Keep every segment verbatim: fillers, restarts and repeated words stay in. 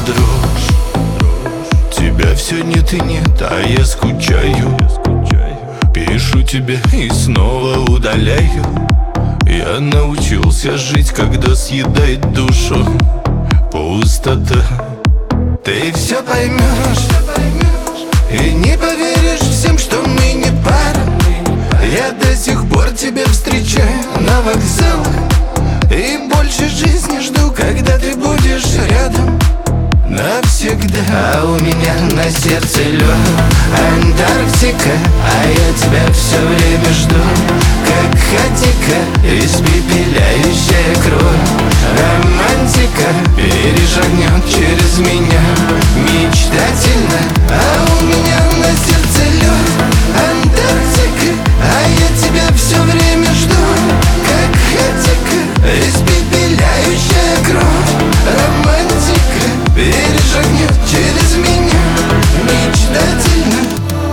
дрожь. Тебя все нет и нет, а я скучаю. Пишу тебе и снова удаляю. Я научился жить, когда съедает душу пустота. Ты все поймешь и не поверишь всем, что мы не пара. Я до сих пор тебя встречаю на вокзалах и больше жизни жду, когда ты будешь рядом навсегда. А у меня на сердце лед, Антарктика, а я тебя все время жду, как хатика, испепеляющая кровь. Романтика перешагнет через меня мечтательно. А у меня на сердце лед, Антарктика, а я тебя все время жду, как хатика, испепеляющая кровь. Романтика перешагнет через меня мечтательно.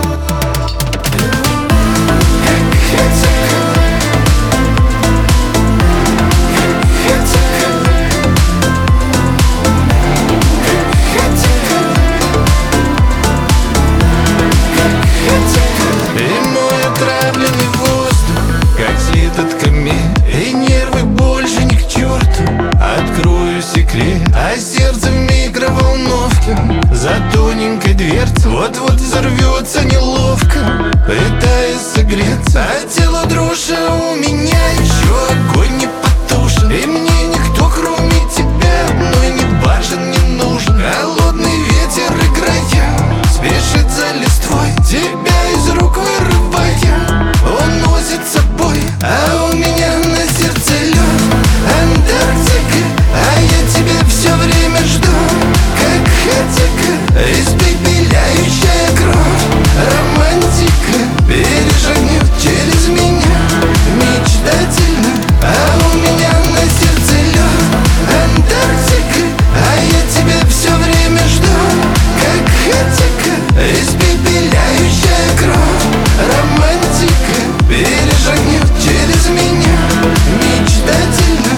И мой отравленный воздух, как слит от камин, и нервы больше ни к черту. Открою секрет, а сердце в микроволновке за тоненькой дверцей. Вот-вот взорвется неловко, пытаясь согреться, а тело дрожь, а у меня еще огонь не потушен. И мне никто, кроме тебя, одной не важен, не нужен. Холодный ветер играя спешит за листвой, тебя из рук вырывая, он носит с собой. А у меня на сердце лед, Антарктика, а я тебя все время жду, как хатика, испепеляющая кровь. Романтика перешагнет через меня мечтательно. А у меня на сердце лед, Антарктика, а я тебя все время жду, как хатика, испепеляющая кровь. Романтика перешагнет через меня мечтательно.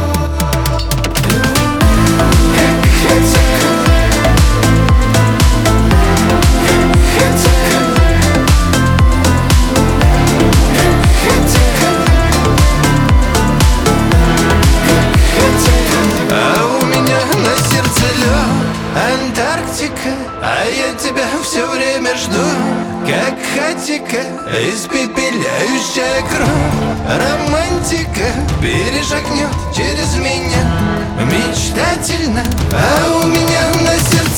А у меня на сердце лед, Антарктика, а я тебя все время жду, как хатика, испепеляющая кровь. Романтика перешагнет через меня мечтательно. А у меня на сердце